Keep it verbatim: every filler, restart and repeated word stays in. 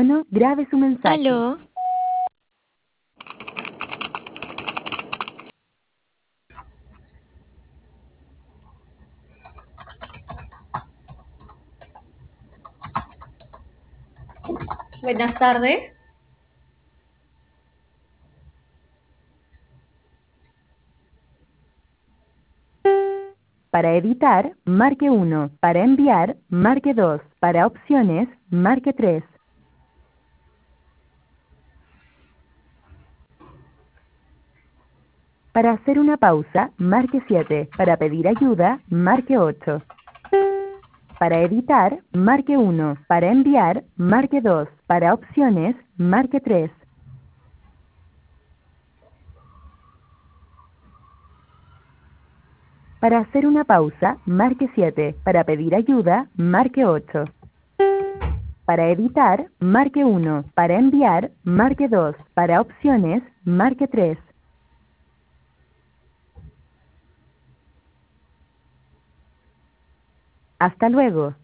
tono, grabe su mensaje. Aló. Buenas tardes. Para editar, marque uno. Para enviar, marque dos. Para opciones, marque tres. Para hacer una pausa, marque siete. Para pedir ayuda, marque ocho. Para editar, marque uno. Para enviar, marque dos. Para opciones, marque tres. Para hacer una pausa, marque siete. Para pedir ayuda, marque ocho. Para editar, marque uno. Para enviar, marque dos. Para opciones, marque tres. Hasta luego.